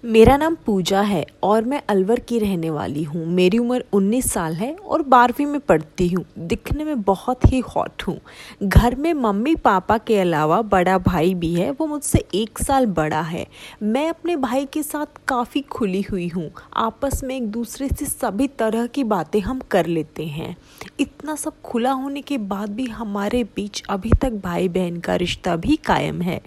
मेरा नाम पूजा है और मैं अलवर की रहने वाली हूँ। मेरी उम्र 19 साल है और 12वीं में पढ़ती हूँ। दिखने में बहुत ही हॉट हूँ। घर में मम्मी पापा के अलावा बड़ा भाई भी है, वो मुझसे 1 साल बड़ा है। मैं अपने भाई के साथ काफ़ी खुली हुई हूँ। आपस में एक दूसरे से सभी तरह की बातें हम कर लेते हैं। इतना सब खुला होने के बाद भी हमारे बीच अभी तक भाई बहन का रिश्ता भी कायम है।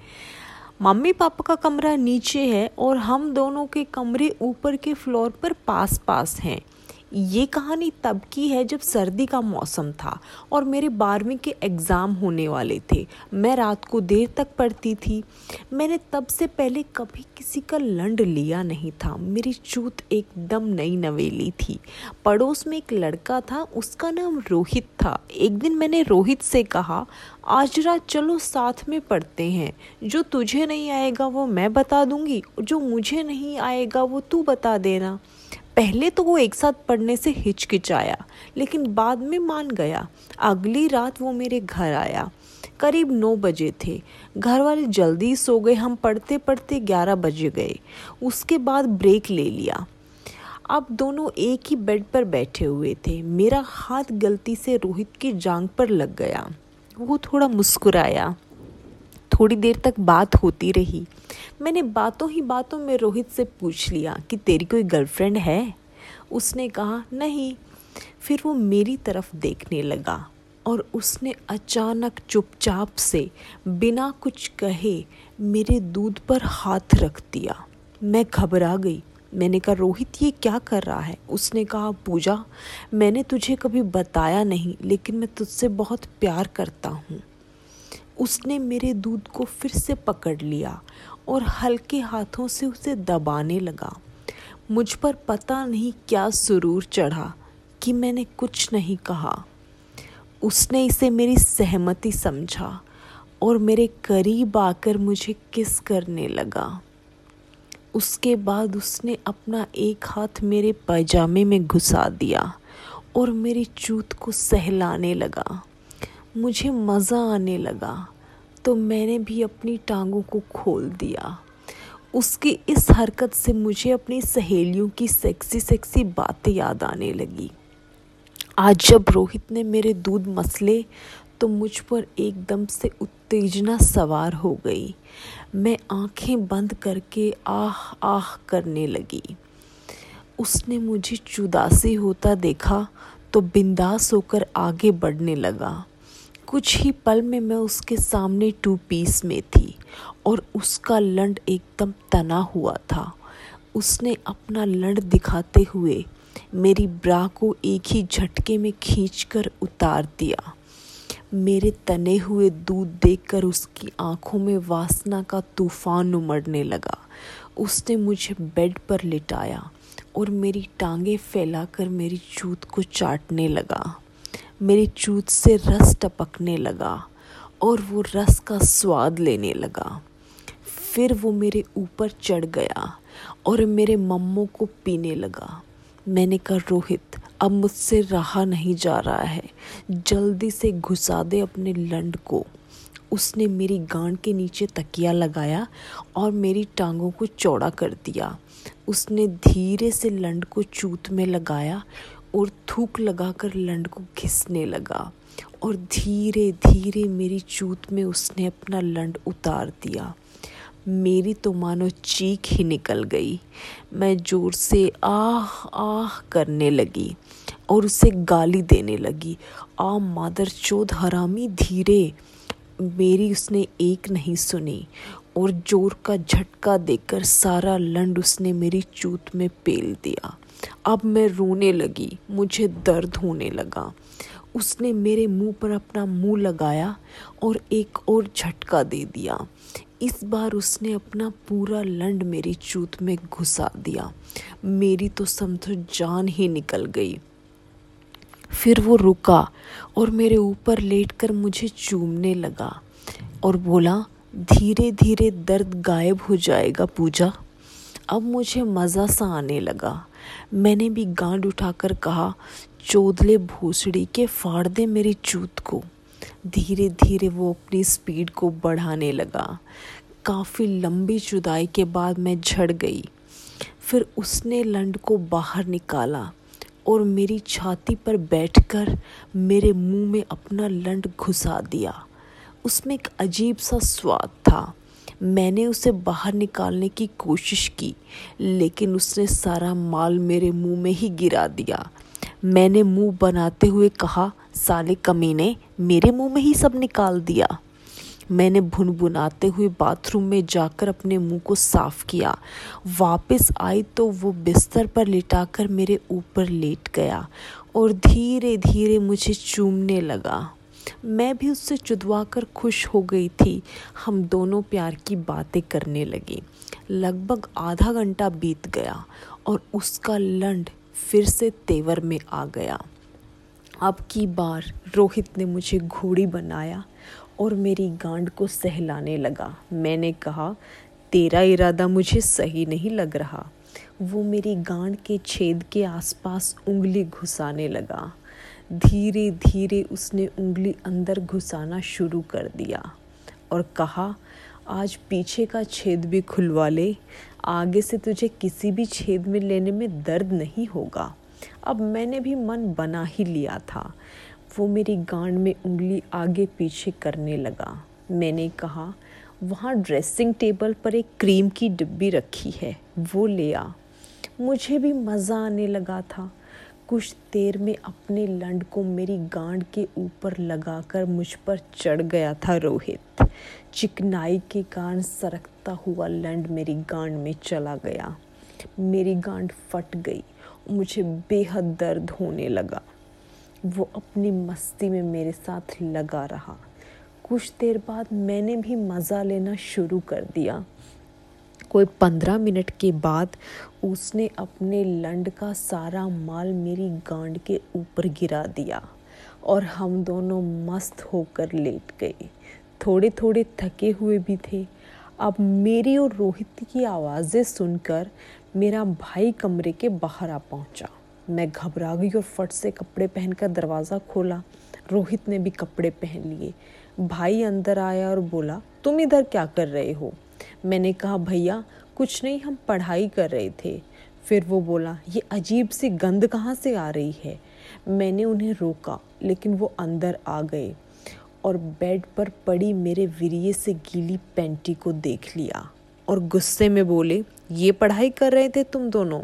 मम्मी पापा का कमरा नीचे है और हम दोनों के कमरे ऊपर के फ्लोर पर पास पास हैं। ये कहानी तब की है जब सर्दी का मौसम था और मेरे 12वीं के एग्ज़ाम होने वाले थे। मैं रात को देर तक पढ़ती थी। मैंने तब से पहले कभी किसी का लंड लिया नहीं था। मेरी चूत एकदम नई नवेली थी। पड़ोस में एक लड़का था, उसका नाम रोहित था। एक दिन मैंने रोहित से कहा, आज रात चलो साथ में पढ़ते हैं। जो तुझे नहीं आएगा वो मैं बता दूंगी, जो मुझे नहीं आएगा वो तू बता देना। पहले तो वो एक साथ पढ़ने से हिचकिचाया, लेकिन बाद में मान गया। अगली रात वो मेरे घर आया। करीब 9 बजे थे। घर वाले जल्दी सो गए। हम पढ़ते पढ़ते 11 बजे गए। उसके बाद ब्रेक ले लिया। अब दोनों एक ही बेड पर बैठे हुए थे। मेरा हाथ गलती से रोहित की जांघ पर लग गया। वो थोड़ा मुस्कुराया। थोड़ी देर तक बात होती रही। मैंने बातों ही बातों में रोहित से पूछ लिया कि तेरी कोई गर्लफ्रेंड है? उसने कहा नहीं। फिर वो मेरी तरफ देखने लगा और उसने अचानक चुपचाप से बिना कुछ कहे मेरे दूध पर हाथ रख दिया। मैं घबरा गई। मैंने कहा, रोहित ये क्या कर रहा है? उसने कहा, पूजा, मैंने तुझे कभी बताया नहीं, लेकिन मैं तुझसे बहुत प्यार करता हूँ। उसने मेरे दूध को फिर से पकड़ लिया और हल्के हाथों से उसे दबाने लगा। मुझ पर पता नहीं क्या सुरूर चढ़ा कि मैंने कुछ नहीं कहा। उसने इसे मेरी सहमति समझा और मेरे करीब आकर मुझे किस करने लगा। उसके बाद उसने अपना एक हाथ मेरे पैजामे में घुसा दिया और मेरी चूत को सहलाने लगा। मुझे मज़ा आने लगा तो मैंने भी अपनी टांगों को खोल दिया। उसकी इस हरकत से मुझे अपनी सहेलियों की सेक्सी सेक्सी बातें याद आने लगी। आज जब रोहित ने मेरे दूध मसले तो मुझ पर एकदम से उत्तेजना सवार हो गई। मैं आंखें बंद करके आह आह करने लगी। उसने मुझे चुदासी होता देखा तो बिंदास होकर आगे बढ़ने लगा। कुछ ही पल में मैं उसके सामने 2 पीस में थी और उसका लंड एकदम तना हुआ था। उसने अपना लंड दिखाते हुए मेरी ब्रा को एक ही झटके में खींचकर उतार दिया। मेरे तने हुए दूध देखकर उसकी आंखों में वासना का तूफान उमड़ने लगा। उसने मुझे बेड पर लिटाया और मेरी टांगें फैलाकर मेरी चूत को चाटने लगा। मेरी चूत से रस टपकने लगा और वो रस का स्वाद लेने लगा। फिर वो मेरे ऊपर चढ़ गया और मेरे मम्मों को पीने लगा। मैंने कहा, रोहित, अब मुझसे रहा नहीं जा रहा है, जल्दी से घुसा दे अपने लंड को। उसने मेरी गांड के नीचे तकिया लगाया और मेरी टांगों को चौड़ा कर दिया। उसने धीरे से लंड को चूत में लगाया और थूक लगाकर लंड को घिसने लगा और धीरे धीरे मेरी चूत में उसने अपना लंड उतार दिया। मेरी तो मानो चीख ही निकल गई। मैं जोर से आह आह करने लगी और उसे गाली देने लगी। आ मादरचोद हरामी, धीरे। मेरी उसने एक नहीं सुनी और जोर का झटका देकर सारा लंड उसने मेरी चूत में पेल दिया। अब मैं रोने लगी। मुझे दर्द होने लगा। उसने मेरे मुंह पर अपना मुंह लगाया और एक और झटका दे दिया। इस बार उसने अपना पूरा लंड मेरी चूत में घुसा दिया। मेरी तो समझो जान ही निकल गई। फिर वो रुका और मेरे ऊपर लेटकर मुझे चूमने लगा और बोला, धीरे धीरे दर्द गायब हो जाएगा पूजा। अब मुझे मज़ा सा आने लगा। मैंने भी गांड उठाकर कहा, चोदले भोसड़ी के फाड़ दे मेरी चूत को। धीरे धीरे वो अपनी स्पीड को बढ़ाने लगा। काफ़ी लंबी जुदाई के बाद मैं झड़ गई। फिर उसने लंड को बाहर निकाला और मेरी छाती पर बैठकर मेरे मुंह में अपना लंड घुसा दिया। उसमें एक अजीब सा स्वाद था। मैंने उसे बाहर निकालने की कोशिश की, लेकिन उसने सारा माल मेरे मुंह में ही गिरा दिया। मैंने मुंह बनाते हुए कहा, साले कमीने, मेरे मुंह में ही सब निकाल दिया। मैंने भुनभुनाते हुए बाथरूम में जाकर अपने मुंह को साफ किया। वापस आई तो वो बिस्तर पर लिटाकर मेरे ऊपर लेट गया और धीरे धीरे मुझे चूमने लगा। मैं भी उससे चुदवा कर खुश हो गई थी। हम दोनों प्यार की बातें करने लगे। लगभग आधा घंटा बीत गया और उसका लंड फिर से तेवर में आ गया। अब की बार रोहित ने मुझे घोड़ी बनाया और मेरी गांड को सहलाने लगा। मैंने कहा, तेरा इरादा मुझे सही नहीं लग रहा। वो मेरी गांड के छेद के आसपास उंगली घुसाने लगा। धीरे धीरे उसने उंगली अंदर घुसाना शुरू कर दिया और कहा, आज पीछे का छेद भी खुलवा ले, आगे से तुझे किसी भी छेद में लेने में दर्द नहीं होगा। अब मैंने भी मन बना ही लिया था। वो मेरी गांड में उंगली आगे पीछे करने लगा। मैंने कहा, वहाँ ड्रेसिंग टेबल पर एक क्रीम की डिब्बी रखी है, वो ले आ। मुझे भी मज़ा आने लगा था। कुछ देर में अपने लंड को मेरी गांड के ऊपर लगाकर मुझ पर चढ़ गया था रोहित। चिकनाई के कारण सरकता हुआ लंड मेरी गांड में चला गया। मेरी गांड फट गई। मुझे बेहद दर्द होने लगा। वो अपनी मस्ती में मेरे साथ लगा रहा। कुछ देर बाद मैंने भी मज़ा लेना शुरू कर दिया। कोई 15 मिनट के बाद उसने अपने लंड का सारा माल मेरी गांड के ऊपर गिरा दिया और हम दोनों मस्त होकर लेट गए। थोड़े थोड़े थके हुए भी थे। अब मेरी और रोहित की आवाज़ें सुनकर मेरा भाई कमरे के बाहर आ पहुंचा। मैं घबरा गई और फट से कपड़े पहनकर दरवाज़ा खोला। रोहित ने भी कपड़े पहन लिए। भाई अंदर आया और बोला, तुम इधर क्या कर रहे हो? मैंने कहा, भैया कुछ नहीं, हम पढ़ाई कर रहे थे। फिर वो बोला, ये अजीब सी गंध कहाँ से आ रही है? मैंने उन्हें रोका, लेकिन वो अंदर आ गए और बेड पर पड़ी मेरे वीर्य से गीली पैंटी को देख लिया और गुस्से में बोले, ये पढ़ाई कर रहे थे तुम दोनों?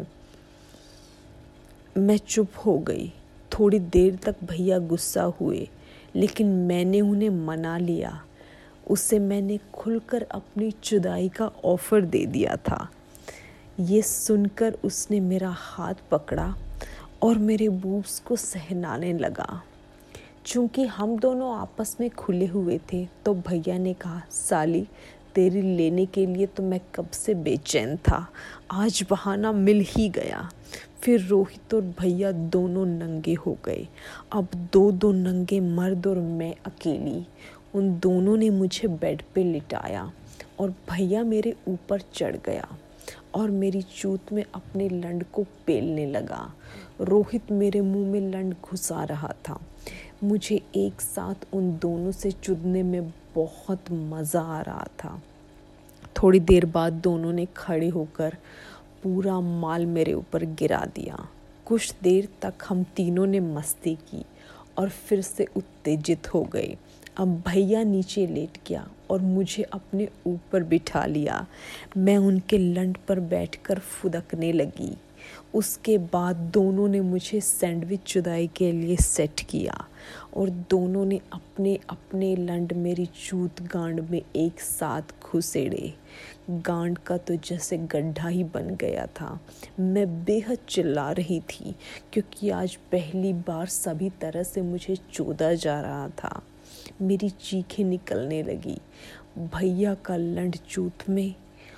मैं चुप हो गई। थोड़ी देर तक भैया गुस्सा हुए, लेकिन मैंने उन्हें मना लिया। उसे मैंने खुलकर अपनी जुदाई का ऑफर दे दिया था। ये सुनकर उसने मेरा हाथ पकड़ा और मेरे बूब्स को सहलाने लगा। चूँकि हम दोनों आपस में खुले हुए थे, तो भैया ने कहा, साली तेरी लेने के लिए तो मैं कब से बेचैन था, आज बहाना मिल ही गया। फिर रोहित और भैया दोनों नंगे हो गए। अब दो नंगे मर्द और मैं अकेली। उन दोनों ने मुझे बेड पे लिटाया और भैया मेरे ऊपर चढ़ गया और मेरी चूत में अपने लंड को पेलने लगा। रोहित मेरे मुंह में लंड घुसा रहा था। मुझे एक साथ उन दोनों से चुदने में बहुत मज़ा आ रहा था। थोड़ी देर बाद दोनों ने खड़े होकर पूरा माल मेरे ऊपर गिरा दिया। कुछ देर तक हम तीनों ने मस्ती की और फिर से उत्तेजित हो गए। अब भैया नीचे लेट गया और मुझे अपने ऊपर बिठा लिया। मैं उनके लंड पर बैठकर फुदकने लगी। उसके बाद दोनों ने मुझे सैंडविच जुदाई के लिए सेट किया और दोनों ने अपने अपने लंड मेरी चूत गांड में एक साथ घुसेड़े। गांड का तो जैसे गड्ढा ही बन गया था। मैं बेहद चिल्ला रही थी, क्योंकि आज पहली बार सभी तरह से मुझे चोदा जा रहा था। मेरी चीखें निकलने लगी। भैया का लंड चूत में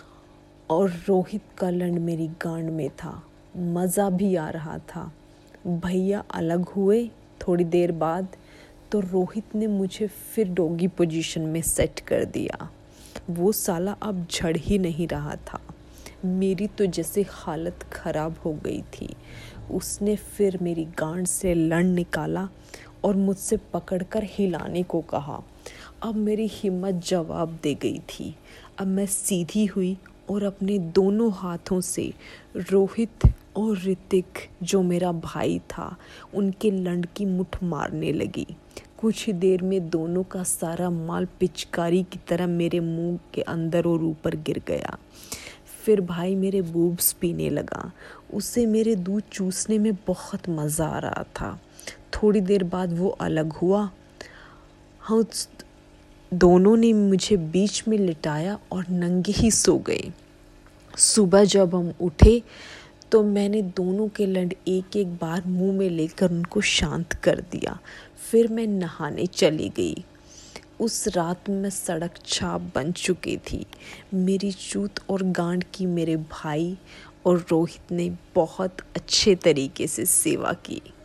और रोहित का लंड मेरी गांड में था। मज़ा भी आ रहा था। भैया अलग हुए थोड़ी देर बाद, तो रोहित ने मुझे फिर डॉगी पोजीशन में सेट कर दिया। वो साला अब झड़ ही नहीं रहा था। मेरी तो जैसे हालत ख़राब हो गई थी। उसने फिर मेरी गांड से लंड निकाला और मुझसे पकड़कर हिलाने को कहा। अब मेरी हिम्मत जवाब दे गई थी। अब मैं सीधी हुई और अपने दोनों हाथों से रोहित और ऋतिक जो मेरा भाई था उनके लंड की मुठ मारने लगी। कुछ ही देर में दोनों का सारा माल पिचकारी की तरह मेरे मुंह के अंदर और ऊपर गिर गया। फिर भाई मेरे बूब्स पीने लगा। उसे मेरे दूध चूसने में बहुत मज़ा आ रहा था। थोड़ी देर बाद वो अलग हुआ। हम दोनों ने मुझे बीच में लिटाया और नंगे ही सो गए। सुबह जब हम उठे तो मैंने दोनों के लंड एक एक बार मुंह में लेकर उनको शांत कर दिया। फिर मैं नहाने चली गई। उस रात में सड़क छाप बन चुकी थी। मेरी चूत और गांड की मेरे भाई और रोहित ने बहुत अच्छे तरीके से सेवा की।